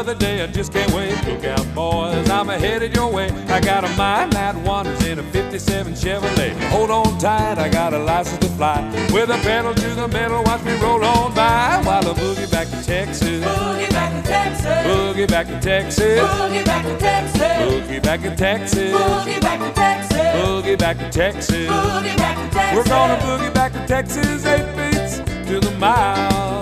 another day, I just can't wait. Look out, boys, I'm headed your way. I got a mind that wanders in a 57 Chevrolet. Hold on tight, I got a license to fly. With a pedal to the metal, watch me roll on by while I boogie back to Texas. Boogie back to Texas. Boogie back to Texas. Boogie back to Texas. Boogie back to Texas. Boogie back to Texas. Boogie back to Texas. Boogie back to Texas. We're gonna boogie back to Texas, 8 beats to the mile.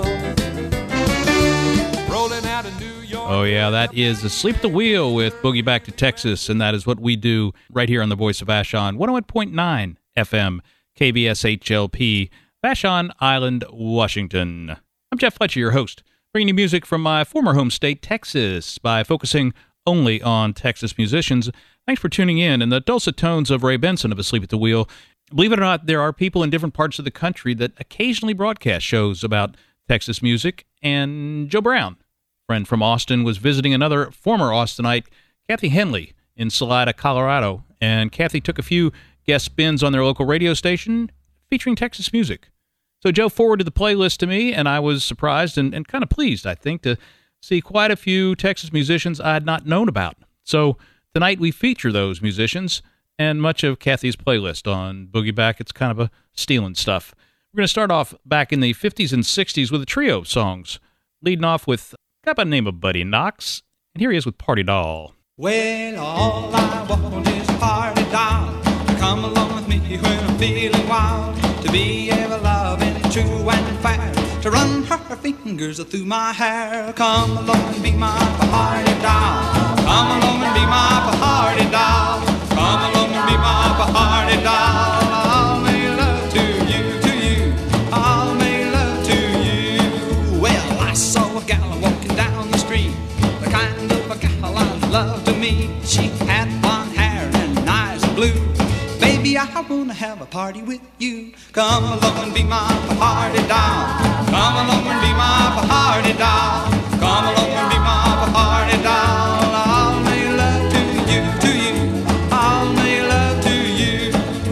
Rolling out of New York. Oh, yeah, that is Asleep at the Wheel with Boogie Back to Texas, and that is what we do right here on the Voice of Vashon, 101.9 FM, KBSHLP, Vashon Island, Washington. I'm Jeff Fletcher, your host, bringing you music from my former home state, Texas, by focusing only on Texas musicians. Thanks for tuning in, and the dulcet tones of Ray Benson of Asleep at the Wheel. Believe it or not, there are people in different parts of the country that occasionally broadcast shows about Texas music, and Joe Brown, friend from Austin, was visiting another former Austinite, Kathy Henley, in Salida, Colorado, and Kathy took a few guest spins on their local radio station featuring Texas music. So Joe forwarded the playlist to me, and I was surprised and kind of pleased, I think, to see quite a few Texas musicians I had not known about. So tonight we feature those musicians and much of Kathy's playlist on Boogie Back. It's kind of a stealing stuff. We're going to start off back in the 50s and 60s with a trio of songs, leading off with a guy by the name of Buddy Knox, and here he is with Party Doll. Well, all I want is a party doll to come along with me when I'm feeling wild, to be ever loving and true and fair, to run her fingers through my hair. Come along and be my party doll. Come along and be my party doll. Come along and be my party doll. I'll make love to you, I'll make love to you. Well, I saw a gal walking down the street, the kind of a gal I love to meet. She had blonde hair and eyes of blue. Baby, I wanna have a party with you. Come along and be my party doll. Come along and be my party doll. Come along and be my party doll. I'll make love to you, I'll make love to you.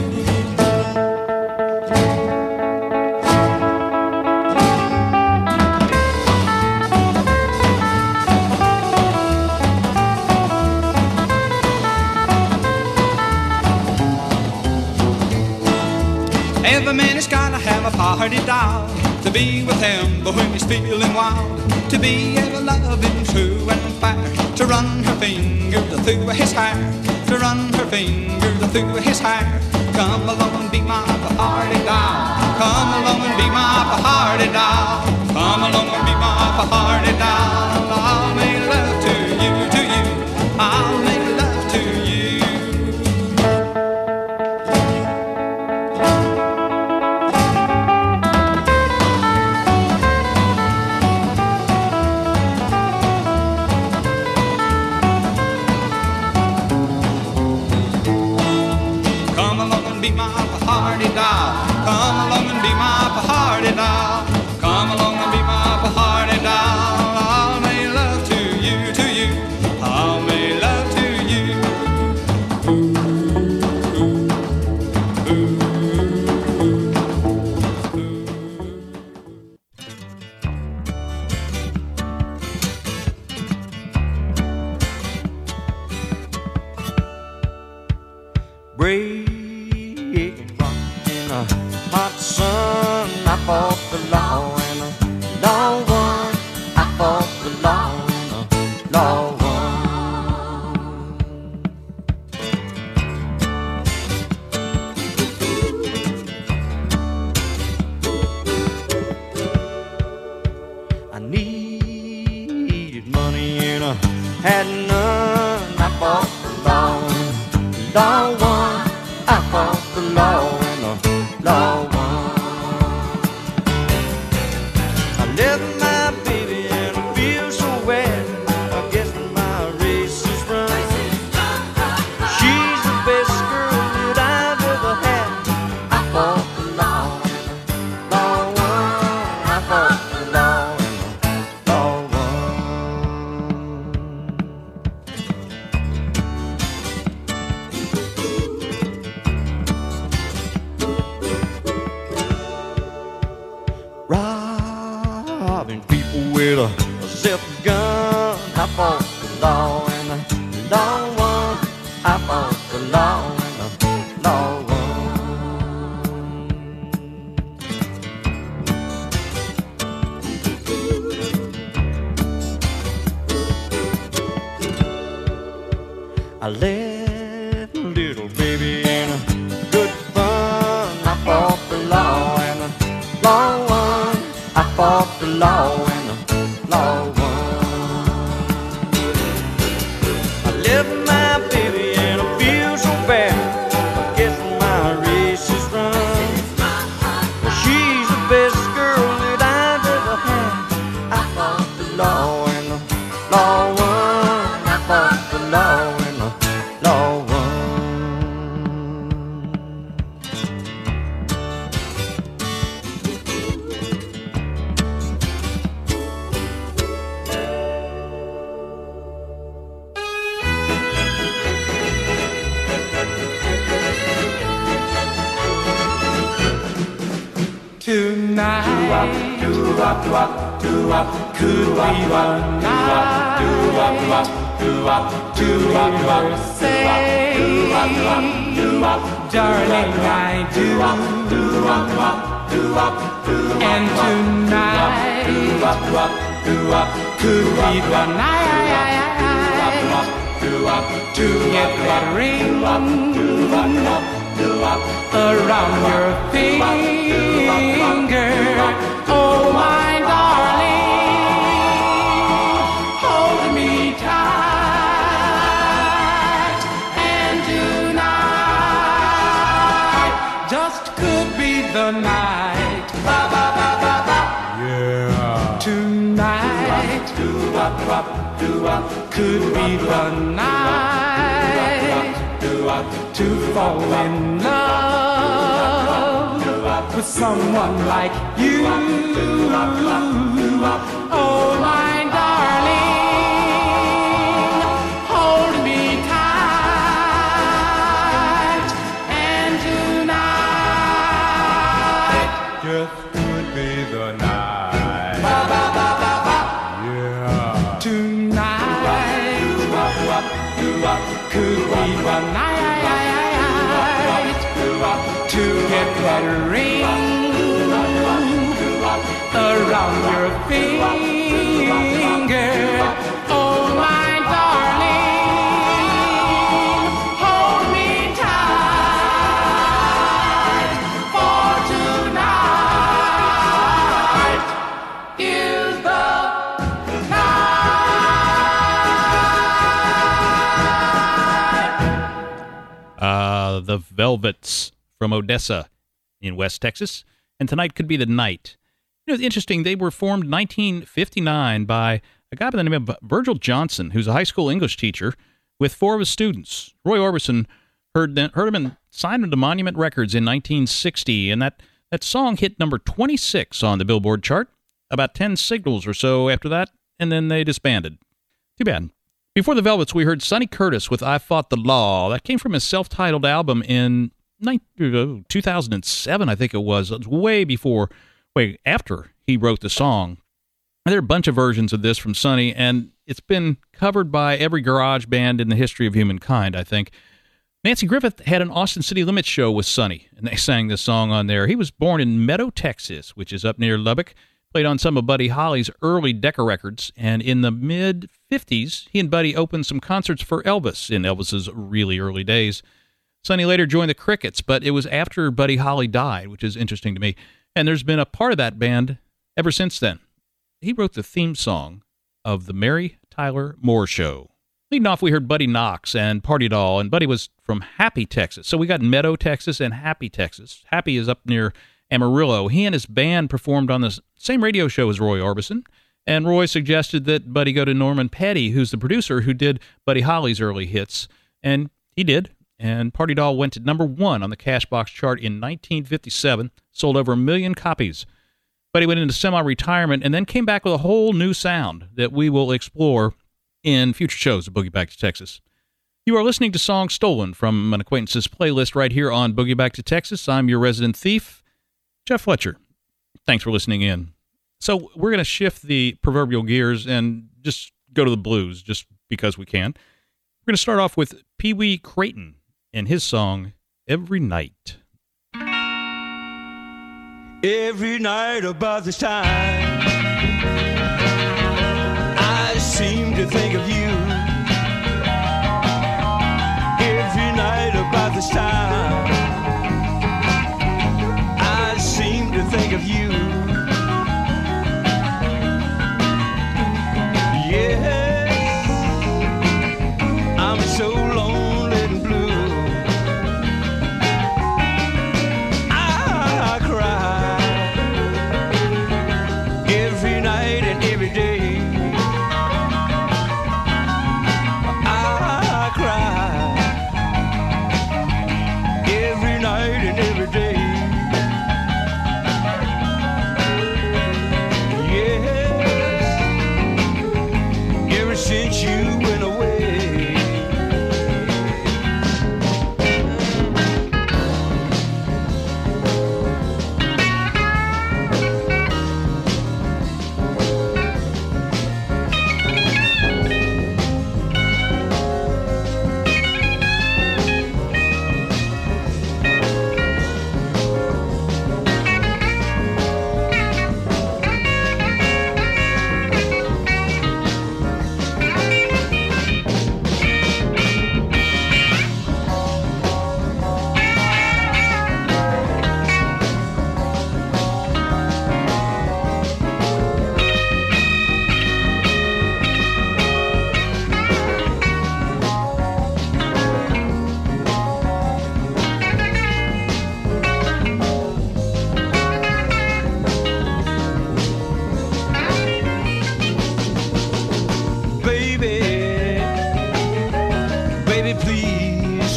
Every man has gotta have a party doll to be with him, but when he's feeling wild, to be ever loving, true and fair, to run her fingers through his hair, to run her fingers through his hair. Come along and be my party doll. Come along and be my party doll. Come along and be my party doll. I'll make love to you, I'll make love to you. Be my party doll. Come along and be my party doll. Come along and be my party doll. I'll make love to you, I'll make love to you. Breathe. Hot sun, I fought the law and a law won. I fought the law and a law won. I needed money and I had none. I fought the law and the law won. I fought the law and a law one. I left my baby and I feel so bad. I guess my race is run. She's the best girl that I've ever had. I fought the law, law one. I fought the law and law one. little baby, and good fun. I fought the law and the law won. I fought the law and the law won. I left my baby and I feel so bad. I guess my race is run. She's the best girl that I've ever had. I fought the law and the law won. I fought the law and the law won. Tonight could be the night to hear her say, darling, I do. And tonight could be the night to get that ring around your finger. Oh, my darling, hold me tight. And tonight just could be the night. Yeah. Tonight could be the night to fall in love with someone like you. Oh, my darling, hold me tight. And tonight just could be the night. Yeah. Tonight could be the night to get that ring around your finger. Oh, my darling, hold me tight, for tonight is the night. The Velvets from Odessa in West Texas, and tonight could be the night. You know, it's interesting, they were formed in 1959 by a guy by the name of Virgil Johnson, who's a high school English teacher, with 4 of his students. Roy Orbison heard him and signed him to Monument Records in 1960, and that song hit number 26 on the Billboard chart, about 10 singles or so after that, and then they disbanded. Too bad. Before the Velvets, we heard Sonny Curtis with I Fought the Law. That came from his self-titled album in 2007, I think it was. It was way after he wrote the song. And there are a bunch of versions of this from Sonny, and it's been covered by every garage band in the history of humankind, I think. Nancy Griffith had an Austin City Limits show with Sonny, and they sang this song on there. He was born in Meadow, Texas, which is up near Lubbock, played on some of Buddy Holly's early Decca records, and in the mid-50s, he and Buddy opened some concerts for Elvis in Elvis's really early days. Sonny later joined the Crickets, but it was after Buddy Holly died, which is interesting to me. And there's been a part of that band ever since then. He wrote the theme song of the Mary Tyler Moore Show. Leading off, we heard Buddy Knox and Party Doll, and Buddy was from Happy, Texas. So we got Meadow, Texas, and Happy, Texas. Happy is up near Amarillo. He and his band performed on the same radio show as Roy Orbison, and Roy suggested that Buddy go to Norman Petty, who's the producer who did Buddy Holly's early hits, and he did. And Party Doll went to number 1 on the Cashbox chart in 1957, sold over 1 million copies. Buddy went into semi-retirement and then came back with a whole new sound that we will explore in future shows of Boogie Back to Texas. You are listening to Songs Stolen from an Acquaintances playlist right here on Boogie Back to Texas. I'm your resident thief, Jeff Fletcher. Thanks for listening in. So we're going to shift the proverbial gears and just go to the blues just because we can. We're going to start off with Pee Wee Crayton and his song, Every Night. Every night about this time, I seem to think of you. Every night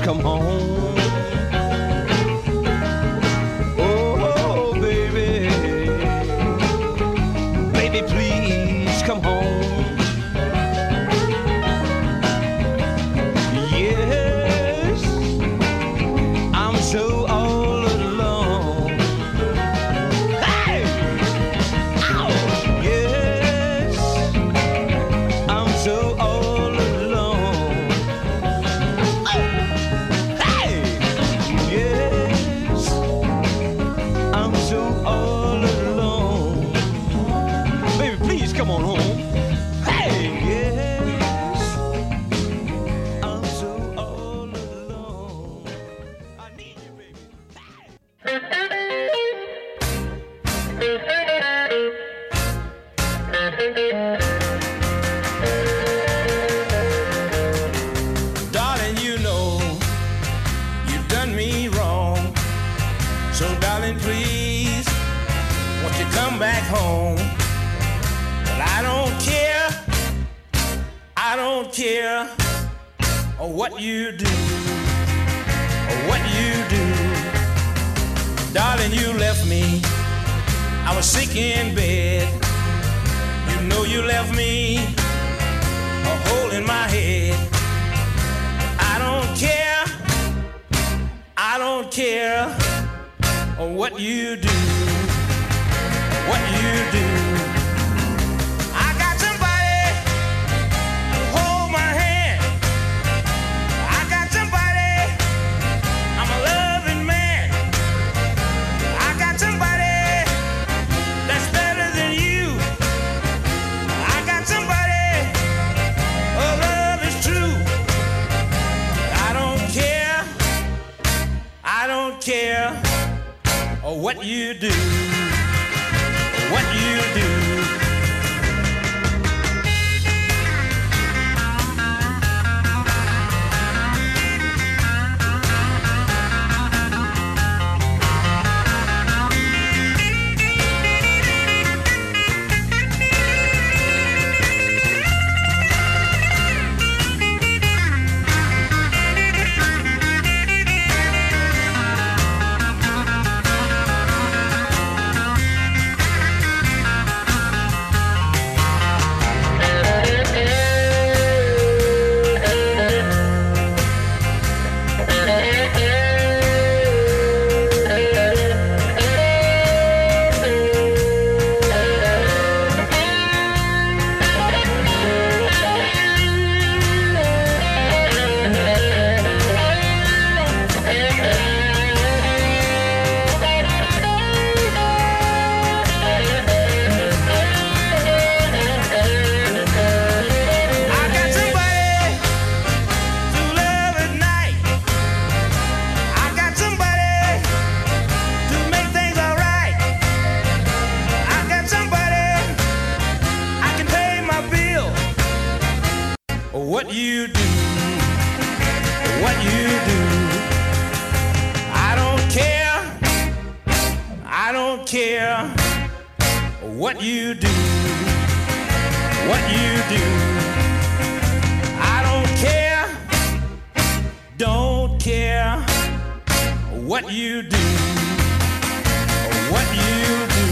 come home. Oh, baby, baby, please come home. Yes, I'm so all alone. Hey! Ow! Yes, I'm so all alone. Oh! Hey! Yes, I'm so all alone. Baby, please come on home. Hey! Yes, I'm so all alone. I need you, baby. Darling, you know you've done me wrong. So, darling, please, won't you come back home? But I don't care. I don't care what you do. What you do. Darling, you left me. I was sick in bed. You know you left me a hole in my head. I don't care. I don't care what you do. What you do. I got somebody to hold my hand. I got somebody. I'm a loving man. I got somebody that's better than you. I got somebody. Oh, love is true. I don't care. I don't care what you do. What you do. What you do, what you do. I don't care, I don't care what you do, what you do. I don't care what you do, what you do.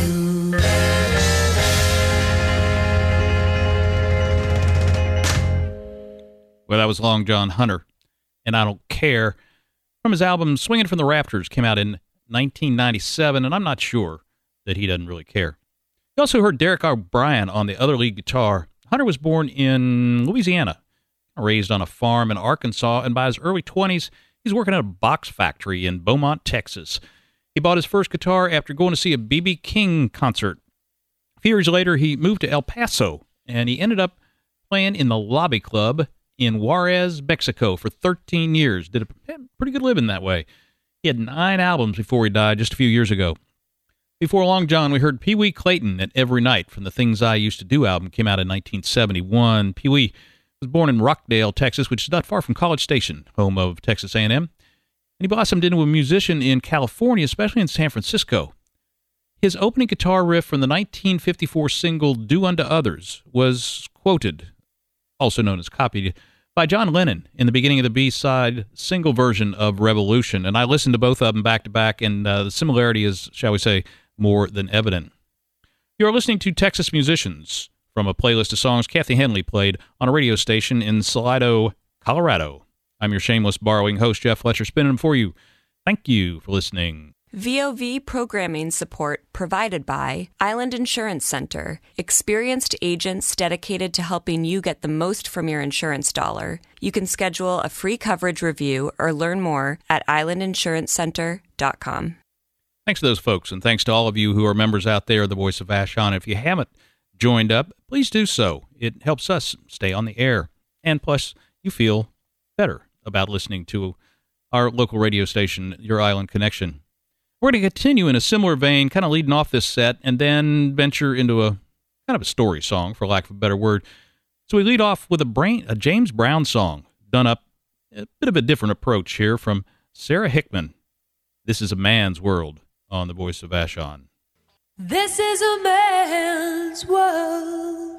Well, that was Long John Hunter, and I Don't Care, from his album Swinging from the Rafters, came out in 1997, and I'm not sure that he doesn't really care. You also heard Derek O'Brien on the other lead guitar. Hunter was born in Louisiana, raised on a farm in Arkansas, and by his early 20s, he's working at a box factory in Beaumont, Texas. He bought his first guitar after going to see a B.B. King concert. A few years later, he moved to El Paso, and he ended up playing in the Lobby Club in Juarez, Mexico for 13 years. Did a pretty good living that way. He had 9 albums before he died just a few years ago. Before Long John, we heard Pee Wee Clayton at Every Night from the Things I Used to Do album. Came out in 1971. Pee Wee was born in Rockdale, Texas, which is not far from College Station, home of Texas A&M. And he blossomed into a musician in California, especially in San Francisco. His opening guitar riff from the 1954 single Do Unto Others was quoted, also known as copied, by John Lennon in the beginning of the B-side single version of Revolution. And I listened to both of them back to back, and the similarity is, shall we say, more than evident. You are listening to Texas Musicians from a playlist of songs Kathy Henley played on a radio station in Salado, Colorado. I'm your shameless borrowing host, Jeff Fletcher, spinning them for you. Thank you for listening. VOV programming support provided by Island Insurance Center, experienced agents dedicated to helping you get the most from your insurance dollar. You can schedule a free coverage review or learn more at islandinsuranceCenter.com. Thanks to those folks, and thanks to all of you who are members out there of the Voice of Vashon. If you haven't joined up, please do so. It helps us stay on the air, and plus, you feel better about listening to our local radio station, Your Island Connection. We're going to continue in a similar vein, kind of leading off this set, and then venture into a kind of a story song, for lack of a better word. So we lead off with a James Brown song, done up a bit of a different approach here from Sarah Hickman. This is a Man's World on the Voice of Vashon. This is a man's world.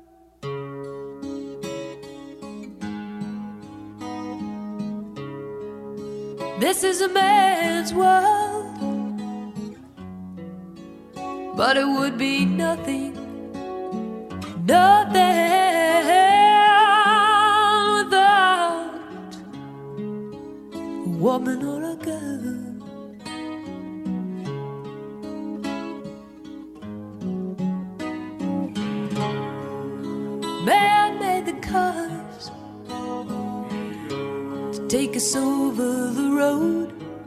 This is a man's world. But it would be nothing, nothing without a woman or a girl. Man made the cars to take us over the road,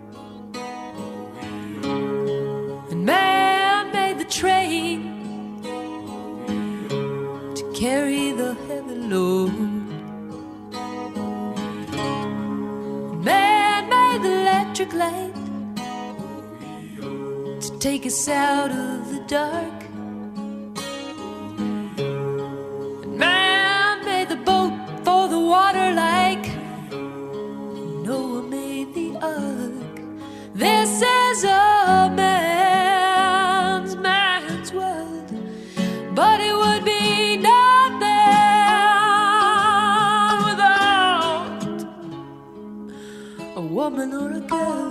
and man made the train to carry the heavy load. Man made the electric light to take us out of the dark. Water like Noah made the ark. This is a man's world, but it would be nothing without a woman or a girl.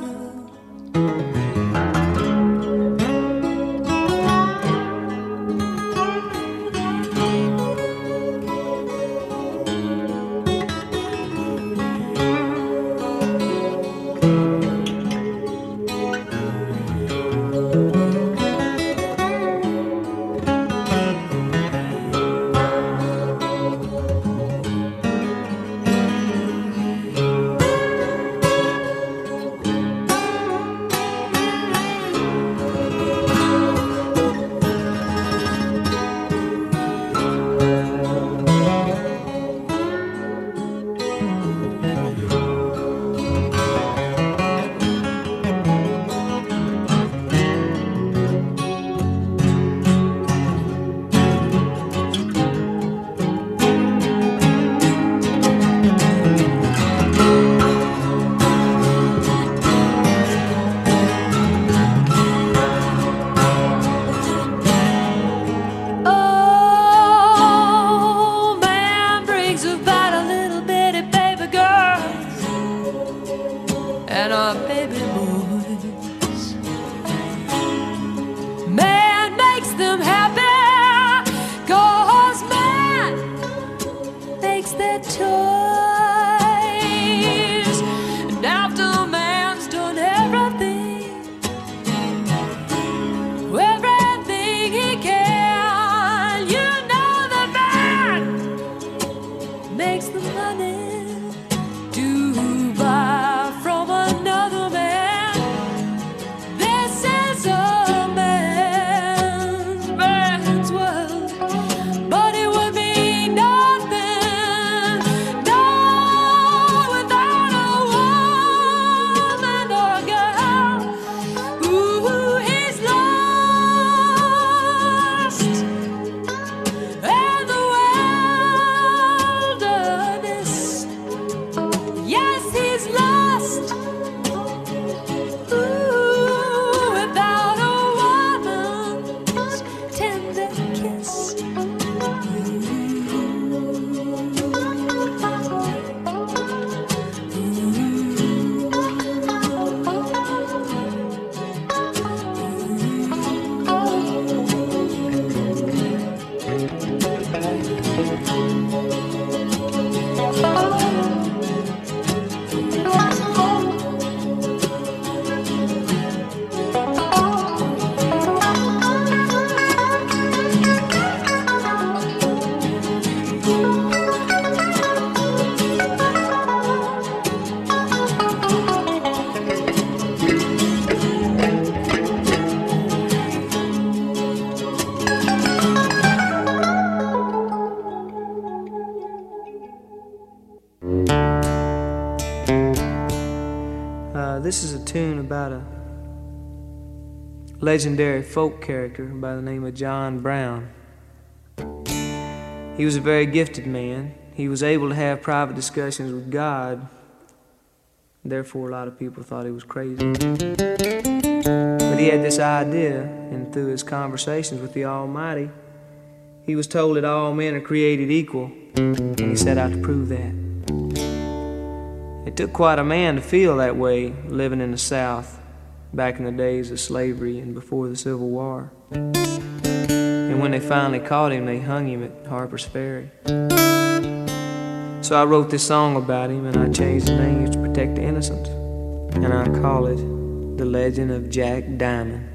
Makes the money to buy from another man. This is a tune about a legendary folk character by the name of John Brown. He was a very gifted man. He was able to have private discussions with God. Therefore, a lot of people thought he was crazy. But he had this idea, and through his conversations with the Almighty, he was told that all men are created equal, and he set out to prove that. It took quite a man to feel that way, living in the South, back in the days of slavery and before the Civil War. And when they finally caught him, they hung him at Harper's Ferry. So I wrote this song about him, and I changed the name to protect the innocent. And I call it The Legend of Jack Diamond.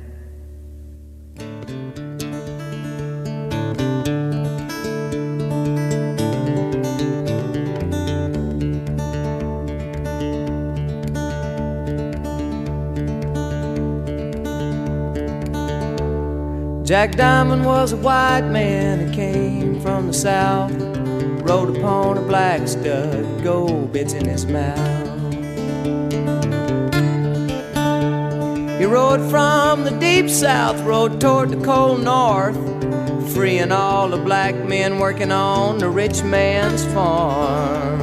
Jack Diamond was a white man who came from the South, rode upon a black stud, gold bits in his mouth. He rode from the deep South, rode toward the cold North, freeing all the black men working on the rich man's farm.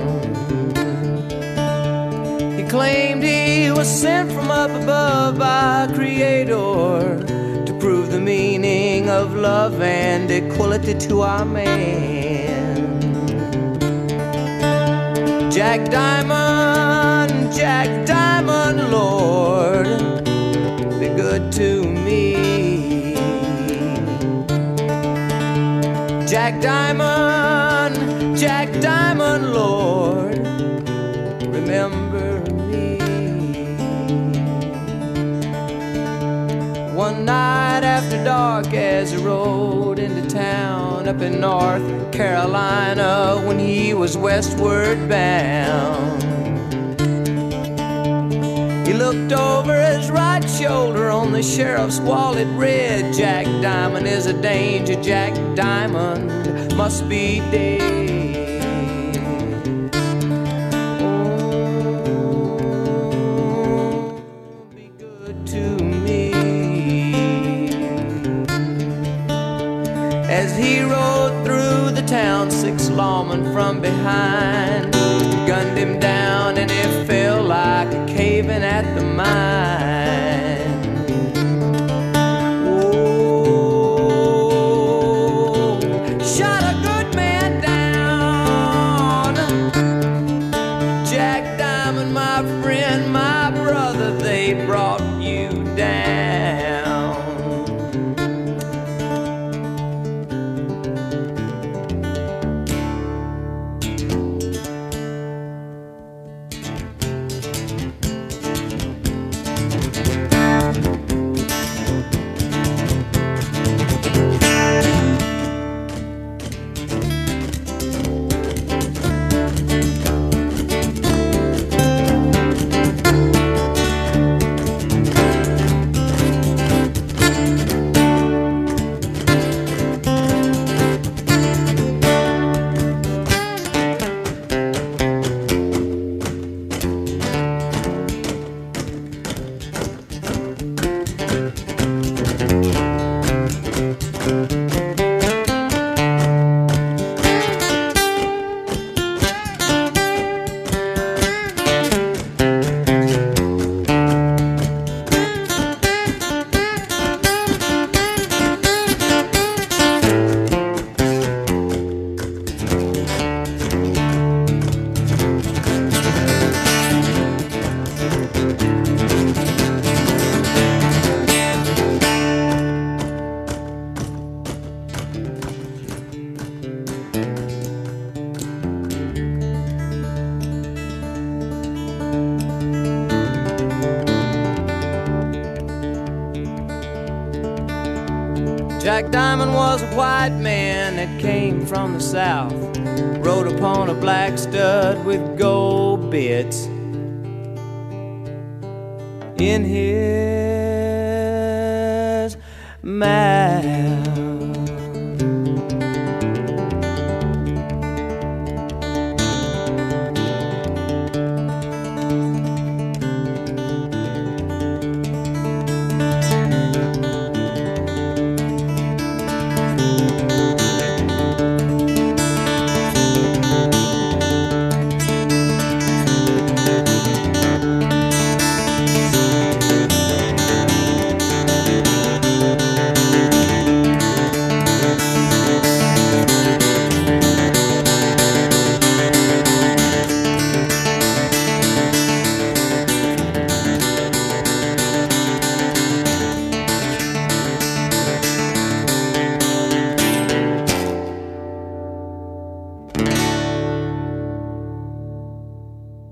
He claimed he was sent from up above by a Creator to prove the meaning of love and equality to our man. Jack Diamond, Lord, be good to me. Jack Diamond, Lord, remember me. One night after dark, as he rode into town up in North Carolina, when he was westward bound, he looked over his right shoulder. On the sheriff's wall it read, Jack Diamond is a danger, Jack Diamond must be dead. Oh, be good to me. As he rode through the town, 6 lawmen from behind gunned him down, and it felt like a caving at the mine. Oh, shot a good man down. Jack Diamond, my friend, my brother, they brought you down. Jack Diamond was a white man that came from the South, rode upon a black stud with gold bits in his mouth.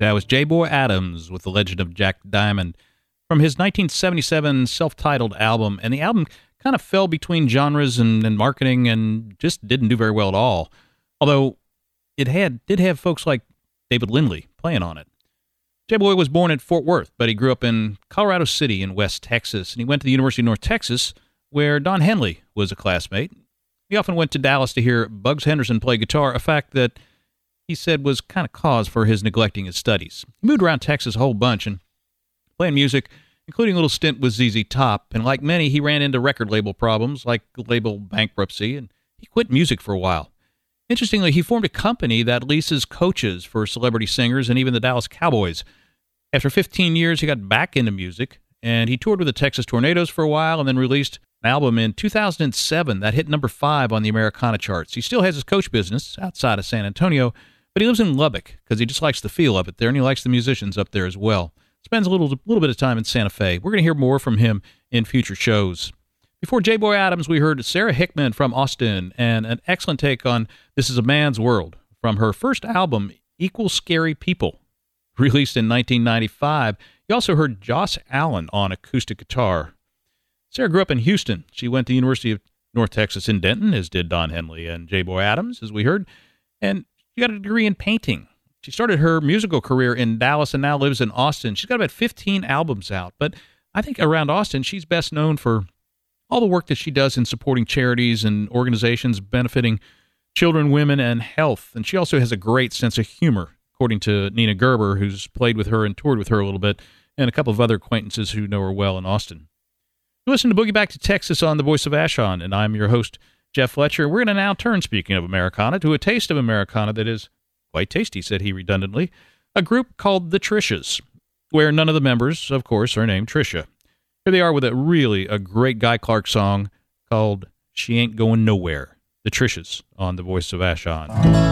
That was J-Boy Adams with The Legend of Jack Diamond from his 1977 self-titled album. And the album kind of fell between genres and marketing and just didn't do very well at all. Although it did have folks like David Lindley playing on it. J-Boy was born in Fort Worth, but he grew up in Colorado City in West Texas. And he went to the University of North Texas, where Don Henley was a classmate. He often went to Dallas to hear Bugs Henderson play guitar, a fact that he said was kind of cause for his neglecting his studies. He moved around Texas a whole bunch and playing music, including a little stint with ZZ Top. And like many, he ran into record label problems, like label bankruptcy, and he quit music for a while. Interestingly, he formed a company that leases coaches for celebrity singers and even the Dallas Cowboys. After 15 years, he got back into music, and he toured with the Texas Tornadoes for a while and then released an album in 2007 that hit number 5 on the Americana charts. He still has his coach business outside of San Antonio, but he lives in Lubbock because he just likes the feel of it there, and he likes the musicians up there as well. Spends a little bit of time in Santa Fe. We're going to hear more from him in future shows. Before J-Boy Adams, we heard Sarah Hickman from Austin and an excellent take on This Is a Man's World from her first album, Equal Scary People, released in 1995. You also heard Joss Allen on acoustic guitar. Sarah grew up in Houston. She went to the University of North Texas in Denton, as did Don Henley and J-Boy Adams, as we heard, and she got a degree in painting. She started her musical career in Dallas and now lives in Austin. She's got about 15 albums out, but I think around Austin, she's best known for all the work that she does in supporting charities and organizations benefiting children, women, and health. And she also has a great sense of humor, according to Nina Gerber, who's played with her and toured with her a little bit, and a couple of other acquaintances who know her well in Austin. You listen to Boogie Back to Texas on the Voice of Vashon, and I'm your host, Jeff Fletcher. We're going to now turn, speaking of Americana, to a taste of Americana that is quite tasty, said he redundantly, a group called the Trishas, where none of the members, of course, are named Trisha. Here they are with a great Guy Clark song called She Ain't Going Nowhere. The Trishas on the Voice of Vashon.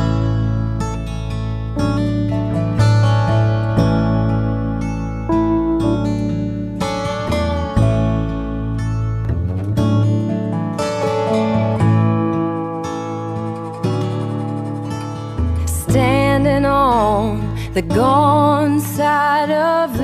Standing on the gone side of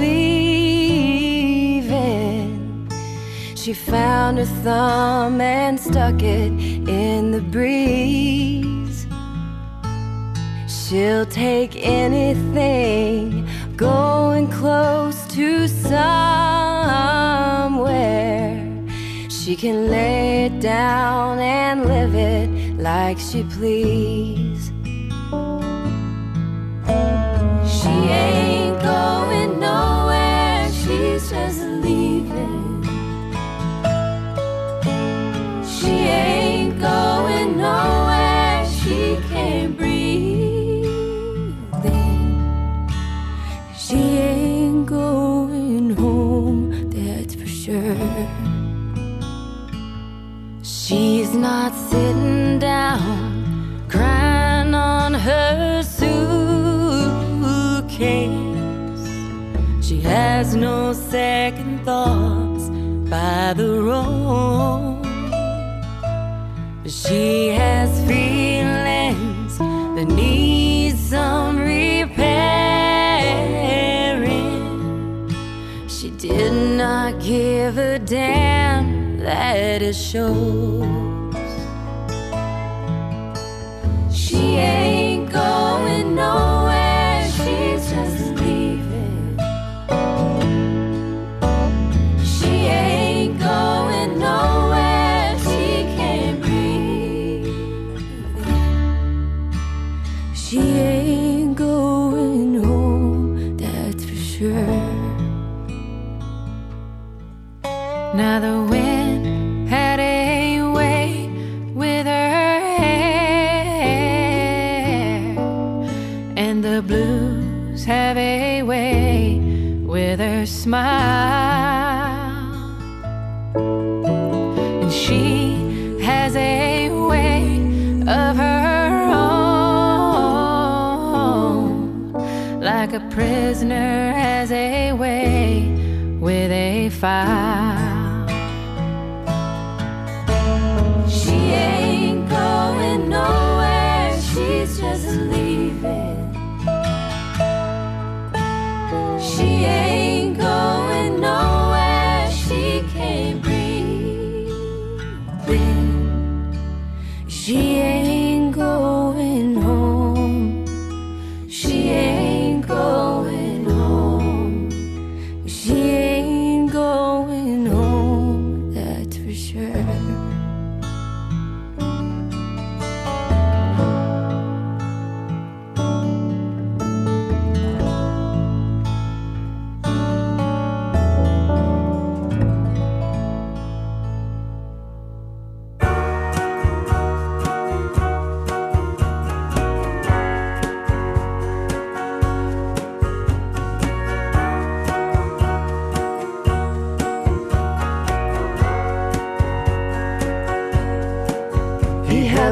leaving, she found her thumb and stuck it in the breeze. She'll take anything, going close to somewhere. She can lay it down and live it like she please. She ain't going nowhere, she's just leaving. She ain't going nowhere, she can't breathe in. She ain't going home, that's for sure. She's not sitting down, crying on her She has no second thoughts by the road. She has feelings that need some repairing. She did not give a damn, that it shows. She ain't going nowhere, she's just leaving. She ain't going nowhere, she can't breathe. She ain't going home, that's for sure. Now the wind had a way with her hair, and the blues have a way with her smile, and she has a way of her own, like a prisoner has a way with a file. She ain't going nowhere, she's just leaving.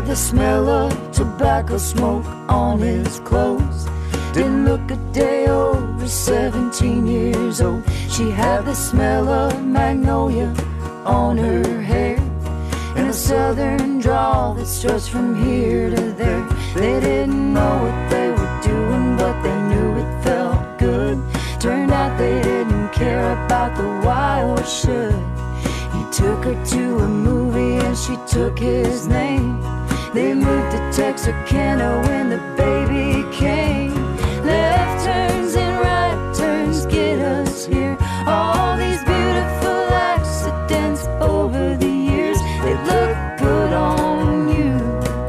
had the smell of tobacco smoke on his clothes. Didn't look a day over 17 years old. She had the smell of magnolia on her hair, and a southern drawl that stretched from here to there. They didn't know what they were doing, but they knew it felt good. Turned out they didn't care about the why or should. He took her to a movie and she took his name. They moved to Texarkana when the baby came. Left turns and right turns get us here. All these beautiful accidents over the years. They look good on you.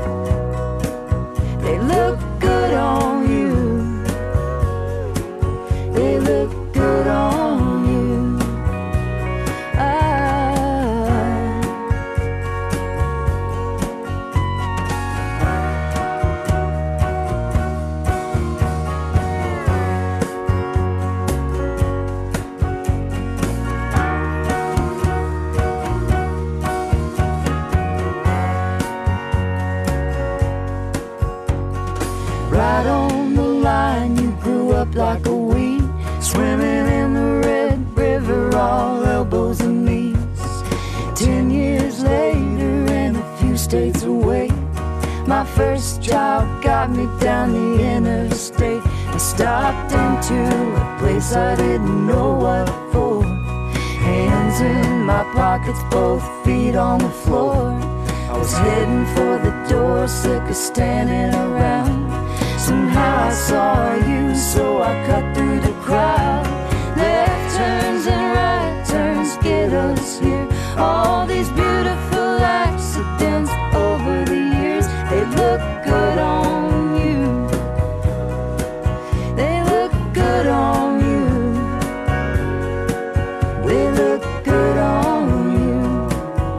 They look good on you. They look good on you. Right on the line, you grew up like a weed, swimming in the red river, all elbows and knees. 10 years later and a few states away, my first job got me down the interstate. I stopped into a place I didn't know what for. Hands in my pockets, both feet on the floor. I was heading for the door, sick of standing around. Somehow I saw you, so I cut through the crowd. Left turns and right turns get us here. All these beautiful accidents over the years. They look good on you. They look good on you. They look good on you.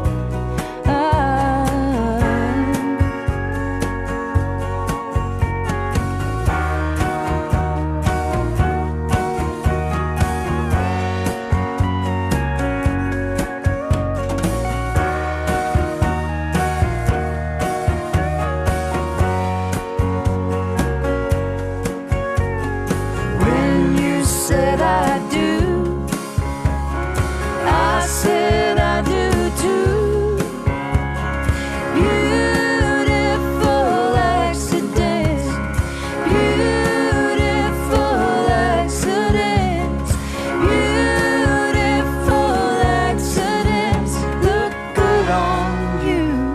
When you said I do, I said I do too. Beautiful accidents, beautiful accidents, beautiful accidents. Look good on you,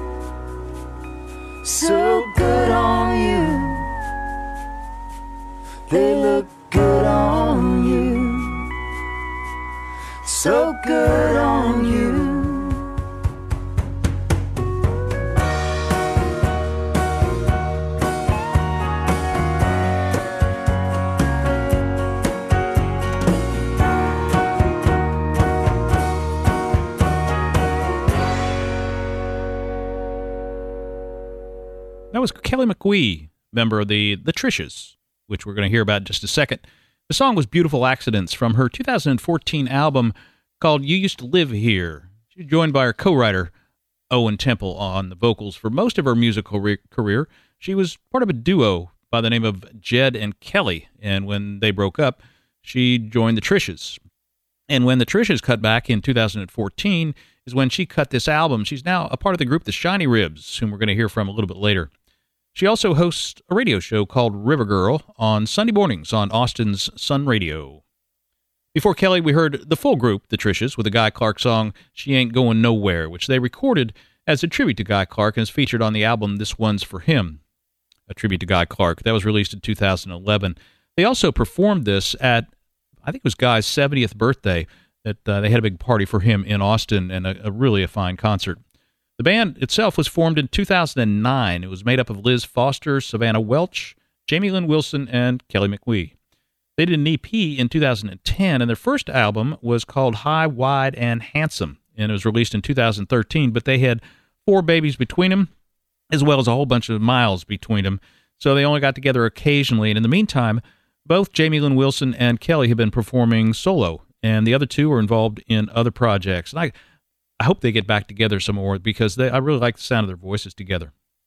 so good on you. They look good on you, so good on you. That was Kelly McWee, member of the Trishas, which we're going to hear about in just a second. The song was Beautiful Accidents from her 2014 album called You Used to Live Here. She was joined by her co-writer, Owen Temple, on the vocals for most of her musical career. She was part of a duo by the name of Jed and Kelly, and when they broke up, she joined the Trishas. And when the Trishas cut back in 2014 is when she cut this album. She's now a part of the group The Shiny Ribs, whom we're going to hear from a little bit later. She also hosts a radio show called River Girl on Sunday mornings on Austin's Sun Radio. Before Kelly, we heard the full group, the Trishas, with a Guy Clark song, She Ain't Going Nowhere, which they recorded as a tribute to Guy Clark and is featured on the album This One's for Him, a tribute to Guy Clark. That was released in 2011. They also performed this at, I think it was Guy's 70th birthday, that they had a big party for him in Austin, and a really fine concert. The band itself was formed in 2009. It was made up of Liz Foster, Savannah Welch, Jamie Lynn Wilson, and Kelly McWee. They did an EP in 2010, and their first album was called High, Wide, and Handsome, and it was released in 2013, but they had 4 babies between them, as well as a whole bunch of miles between them, so they only got together occasionally, and in the meantime, both Jamie Lynn Wilson and Kelly have been performing solo, and the other two are involved in other projects. And I hope they get back together some more because I really like the sound of their voices together.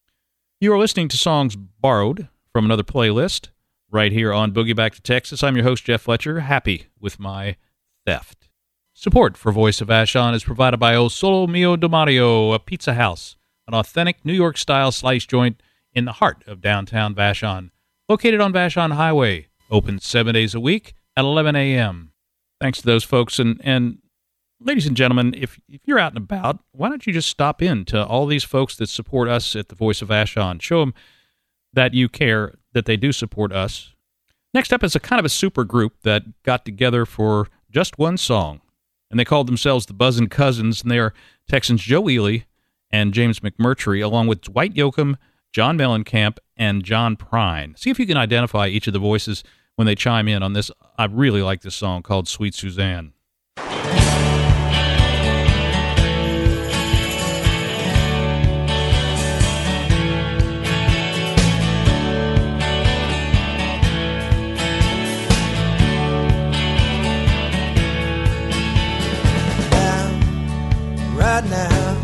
You are listening to songs borrowed from another playlist right here on Boogie Back to Texas. I'm your host, Jeff Fletcher, happy with my theft. Support for Voice of Vashon is provided by O Solo Mio de Mario, a pizza house, an authentic New York-style slice joint in the heart of downtown Vashon, located on Vashon Highway, open 7 days a week at 11 a.m. Thanks to those folks. And ladies and gentlemen, if you're out and about, why don't you just stop in to all these folks that support us at the Voice of Vashon? Show them that you care, that they do support us. Next up is a kind of a super group that got together for just one song, and they called themselves the Buzzin' Cousins, and they are Texans Joe Ely and James McMurtry, along with Dwight Yoakam, John Mellencamp, and John Prine. See if you can identify each of the voices when they chime in on this. I really like this song called Sweet Suzanne. Right now,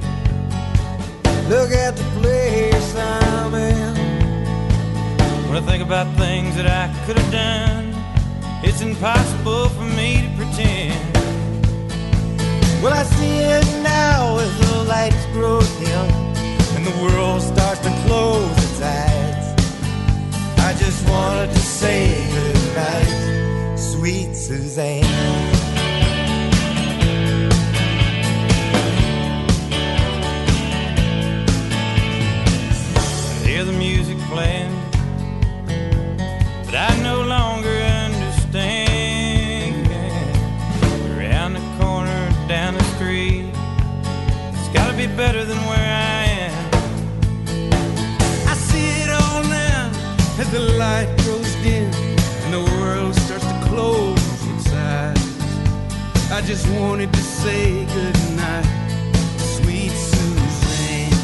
look at the place I'm in. When I think about things that I could have done, it's impossible for me to pretend. Well, I see it now as the lights grow dim and the world starts to close its eyes. I just wanted to say goodnight, sweet Suzanne. The music playing, but I no longer understand. Around the corner, down the street, it's gotta be better than where I am. I see it all now as the light grows dim and the world starts to close its eyes. I just wanted to say goodnight, sweet Suzanne.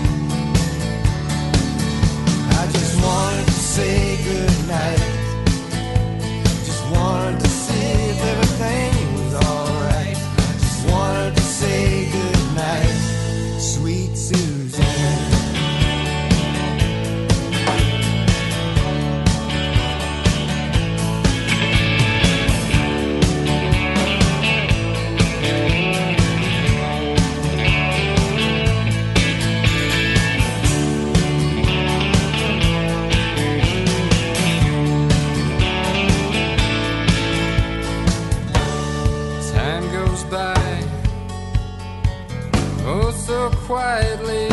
I just wanted to say goodnight. Just wanted to see if everything was alright. Just wanted to say goodnight, sweet Suzanne. So quietly,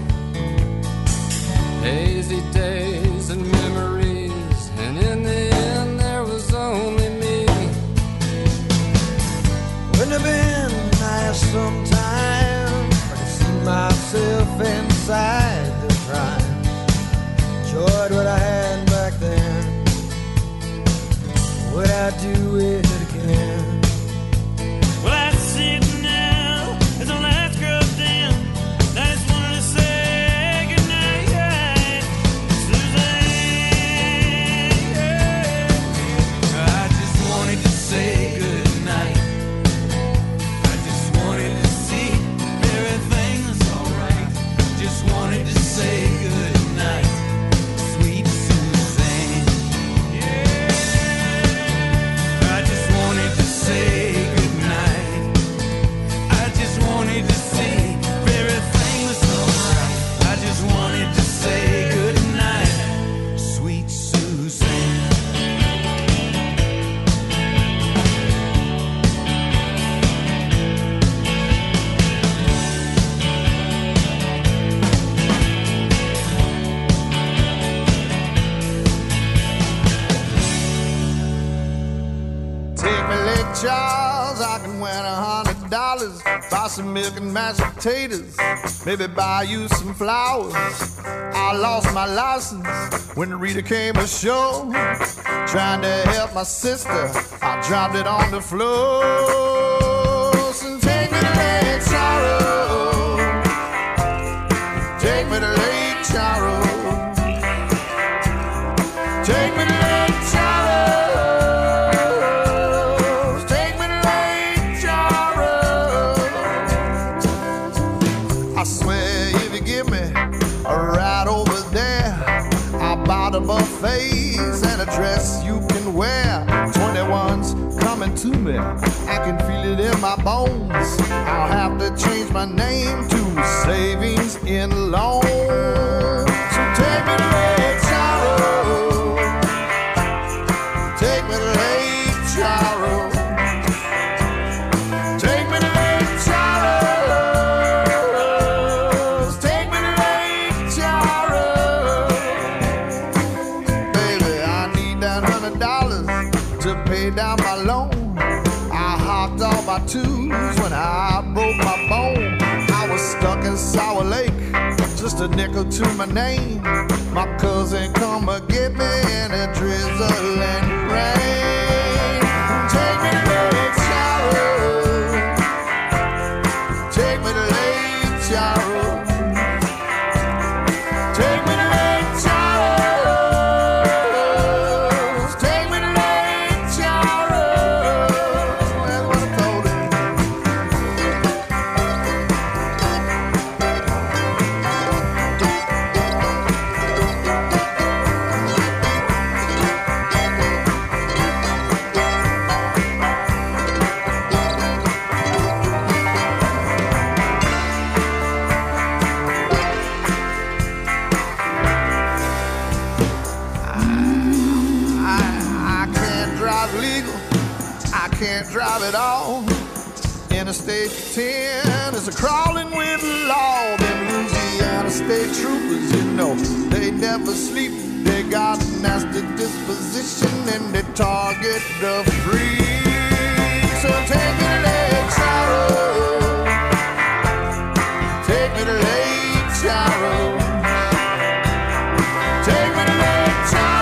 hazy days and memories, and in the end there was only me. Wouldn't have been nice sometime if I could see myself inside the crime. Enjoyed what I had back then. Would I do it again? Well, I see it now as the lights grow dim. I just wanted to say goodnight, Suzanne. I just wanted to say goodnight. I just wanted to see everything's alright. Just wanted to say goodnight, sweet Suzanne. Yeah. I just wanted to say goodnight. I just wanted to see everything was alright. I just wanted to say goodnight, sweet Suzanne. Take me Lake Charles, I can win $100. Buy some milk and mashed potatoes, maybe buy you some flowers. I lost my license when Rita came ashore, trying to help my sister. I dropped it on the floor. So take me to Lake Charles, take me to Lake Charles, take me to Lake Charles, take me to Lake Charles. I swear if you give me a ride over my bones, I'll have to change my name to Savings in Loan. So take me to Lake Charles, take me to Lake Charles, take me to Lake Charles, take me to Lake Charles. Baby, I need that $100 to pay down my loan. I hopped off my twos when I broke my bone. I was stuck in Sour Lake, just a nickel to my name. My cousin come and get me in a drizzle and rain. Take me to Lake Charles, take me to Lake Charles, take me to Lake Charles, take me to Lake Charles. That's what I told him. I can't drive legal, I can't drive at all. Interstate 10 is a crawling with the law. Them Louisiana state troopers, you know, they never sleep. They got a nasty disposition and they target the free. So take me to Lake Charles, take me to Lake Charles, take me to Lake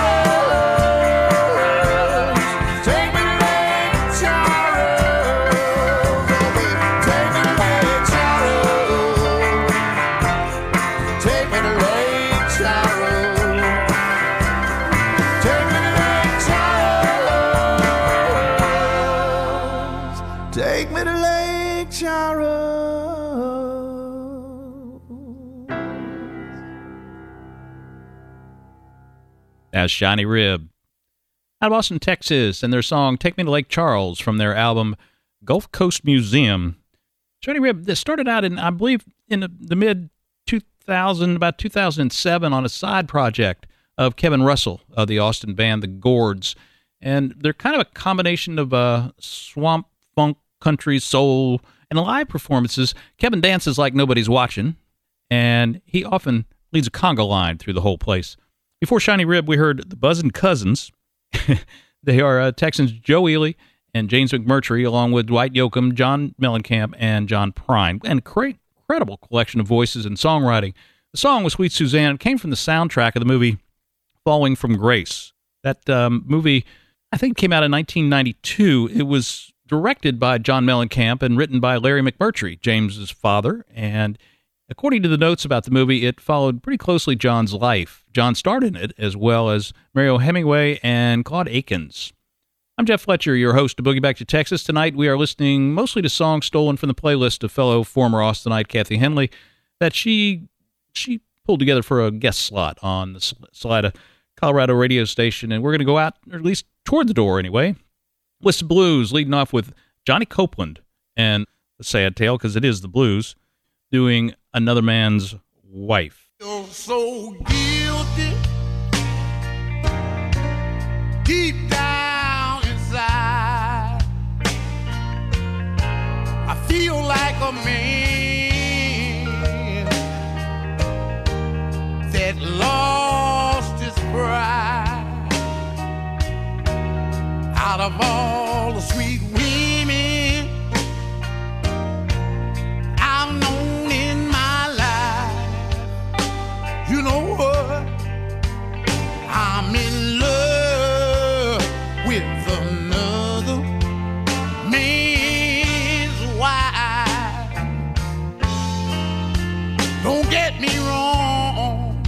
Charles, take me to Lake Charles, oh baby, take me to Lake Charles, take me to Lake Charles, take me to Lake Charles, take me to Lake Charles. As Shiny Rib out of Austin, Texas, and their song Take Me to Lake Charles from their album Gulf Coast Museum. Shiny Rib, that started out in, I believe, in the mid-2000, about 2007, on a side project of Kevin Russell of the Austin band The Gourds. And they're kind of a combination of swamp, funk, country, soul, and live performances. Kevin dances like nobody's watching, and he often leads a conga line through the whole place. Before Shiny Rib, we heard the Buzzin' Cousins. They are Texans Joe Ely and James McMurtry, along with Dwight Yoakam, John Mellencamp, and John Prine. And a incredible collection of voices and songwriting. The song was Sweet Suzanne. It came from the soundtrack of the movie Falling from Grace. That movie, I think, came out in 1992. It was directed by John Mellencamp and written by Larry McMurtry, James's father. And according to the notes about the movie, it followed pretty closely John's life. John starred in it, as well as Mario Hemingway and Claude Akins. I'm Jeff Fletcher, your host of Boogie Back to Texas. Tonight we are listening mostly to songs stolen from the playlist of fellow former Austinite Kathy Henley that she pulled together for a guest slot on the Salida, Colorado radio station. And we're going to go out, or at least toward the door anyway. List of Blues, leading off with Johnny Copeland and the sad tale, because it is the blues, doing Another Man's Wife. You're so guilty, deep down inside. I feel like a man that lost his pride. Out of all the sweet women I've known in my life, you know what? I'm in love with another man's wife. Don't get me wrong,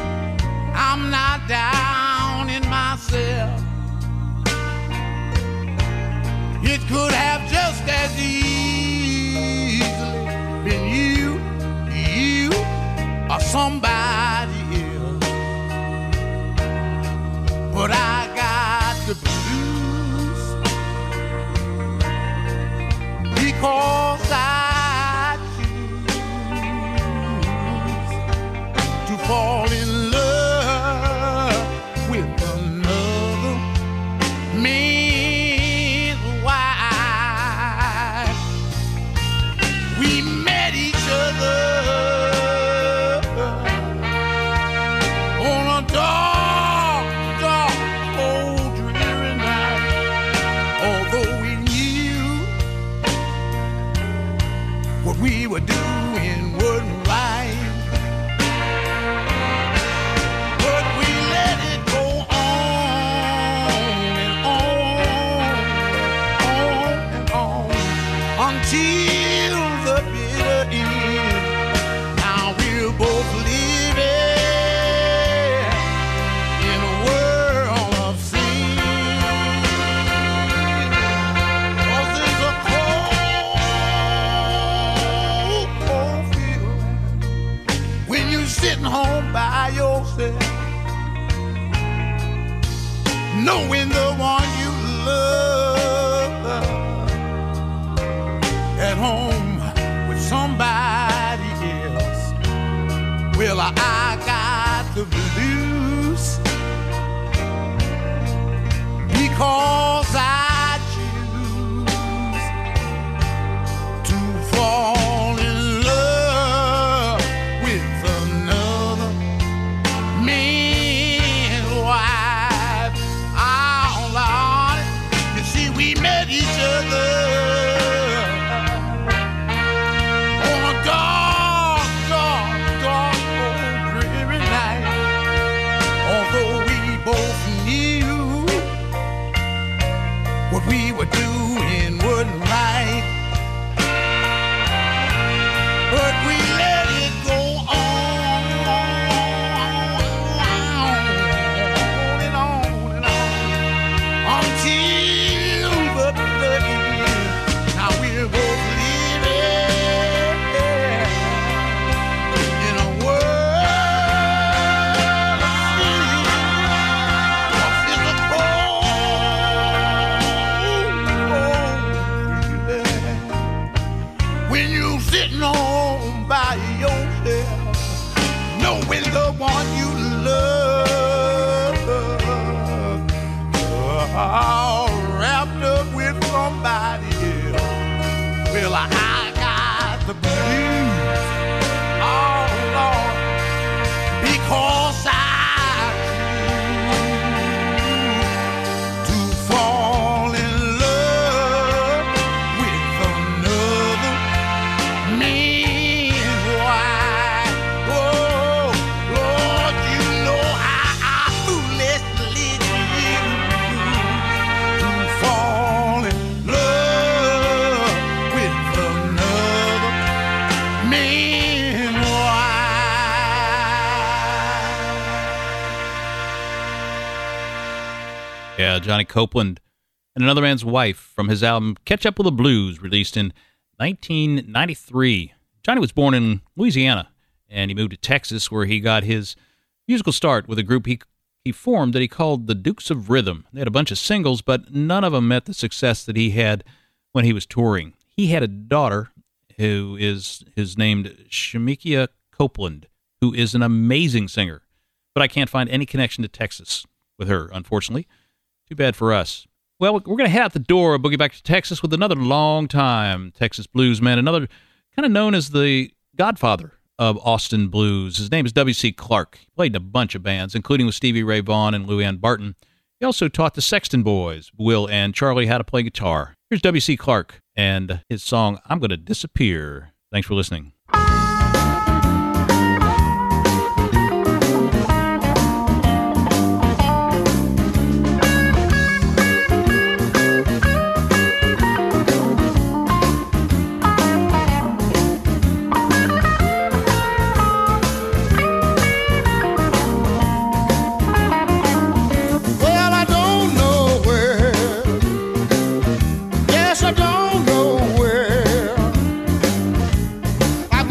I'm not down in myself. we were doing wasn't right. But we let it go on and on until the bitter end. Now we're both living in a world of sin. 'Cause it's a cold, cold feeling when you're sitting home by yourself, knowing the one you love at home with somebody else. Well, I got the blues because I choose to fall in love with another man's wife. Oh, Lord, you see, we met each other on a dark, dark, dark, old dreary night. Although we both knew what we were doing wasn't right, but we let it go on and on and on until the bitter end. Now we're both living in a world of sin. 'Cause it's a cold, cold feeling when you're sitting home by yourself, knowing the one you love all wrapped up with somebody else. Well, I got the blues, oh Lord, because I choose to fall in love with another man's wife. Oh, Lord, you know I foolishly choose to fall in love with another man's wife. Yeah, Johnny Copeland and Another Man's Wife from his album Catch Up with the Blues, released in 1993. Johnny was born in Louisiana, and he moved to Texas, where he got his musical start with a group he formed that he called the Dukes of Rhythm. They had a bunch of singles, but none of them met the success that he had when he was touring. He had a daughter who is named Shamikia Copeland, who is an amazing singer, but I can't find any connection to Texas with her, unfortunately. Too bad for us. Well, we're going to head out the door, boogie back to Texas with another long-time Texas bluesman, another kind of known as the godfather of Austin blues. His name is W.C. Clark. He played in a bunch of bands, including with Stevie Ray Vaughan and Louanne Barton. He also taught the Sexton Boys, Will and Charlie, how to play guitar. Here's W.C. Clark and his song, I'm Gonna Disappear. Thanks for listening. Well, I don't know where. Yes, I don't know where. I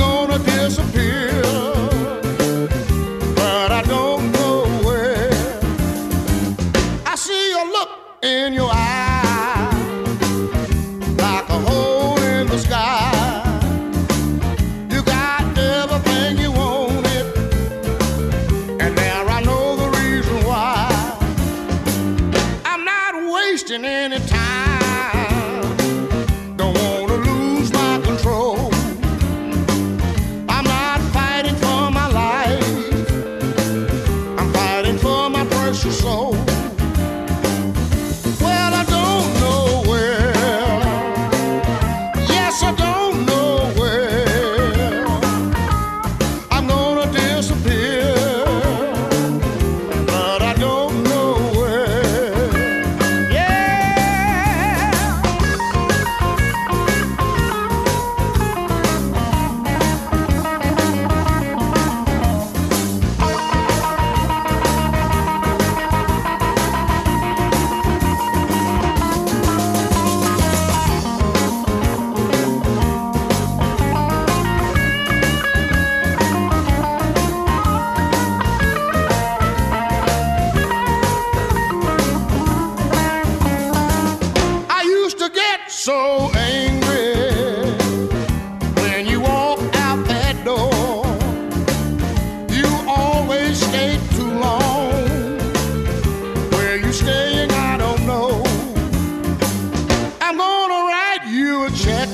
so angry when you walk out that door. You always stay too long. Where you staying, I don't know. I'm gonna write you a check,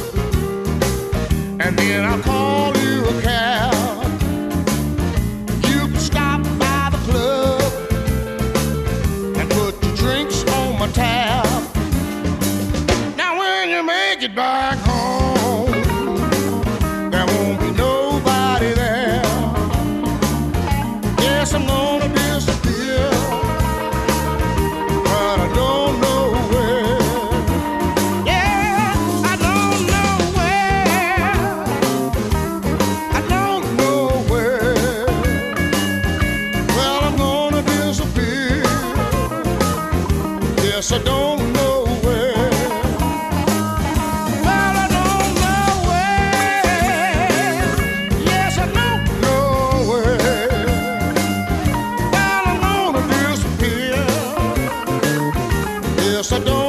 and then I'll call you a cab. You can stop by the club and put your drinks on my tab. Now when you make it back home, there won't be nobody there. Yes, I'm gonna disappear, but I don't know where. Yeah, I don't know where. I don't know where. Well, I'm gonna disappear. Yes, I don't know where. Well, I don't know where. Yes, I don't know where. Well, I'm gonna disappear. Yes, I don't.